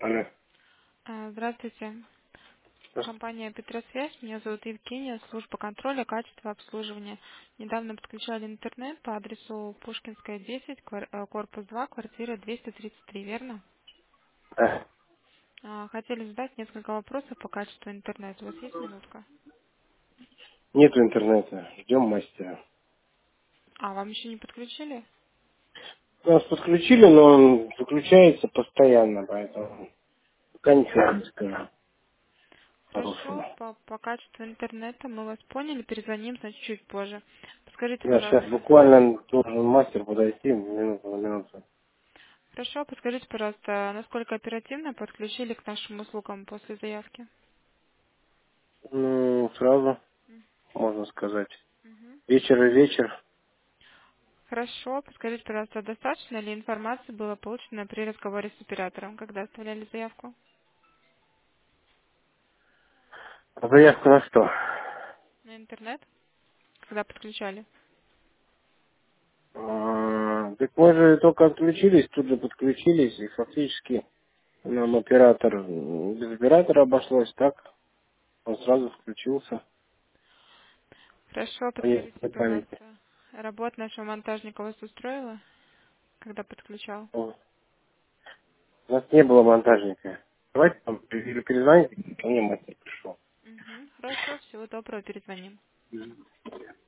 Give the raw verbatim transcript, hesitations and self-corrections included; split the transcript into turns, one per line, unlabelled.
Алло.
А, Здравствуйте. Компания Петросвязь. Меня зовут Евгения, служба контроля качества обслуживания. Недавно подключали интернет по адресу Пушкинская, десять, квар- э, корпус два, квартира двести тридцать три, верно?
А,
А, Хотели задать несколько вопросов по качеству интернета. У вас есть минутка?
Нету интернета. Ждем мастера.
А, вам еще не подключили?
Нас подключили, но он выключается постоянно, поэтому пока ничего не скажу
Хорошо,
хорошего.
по, по качеству интернета мы вас поняли, перезвоним, значит, чуть позже. Подскажите,
Да, сейчас
пожалуйста,
буквально должен мастер подойти минуту на минуту.
хорошо, подскажите, пожалуйста, насколько оперативно подключили к нашим услугам после заявки?
Ну, сразу, можно сказать.
Мгм.
Вечер и вечер.
Хорошо. Подскажите, пожалуйста, достаточно ли информации было получено при разговоре с оператором, когда оставляли заявку
А заявку на что?
на интернет, когда подключали?
А, так мы же только отключились, тут же подключились, и фактически нам оператор, м, без оператора обошлось, так? Он сразу включился.
Хорошо.
По ней
Подскажите,
памяти.
пожалуйста, работа нашего монтажника вас устроила, когда подключал?
У нас не было монтажника. Давайте там или перезвоните, ко мне мастер пришел.
Угу. Хорошо. Всего доброго. Перезвоним.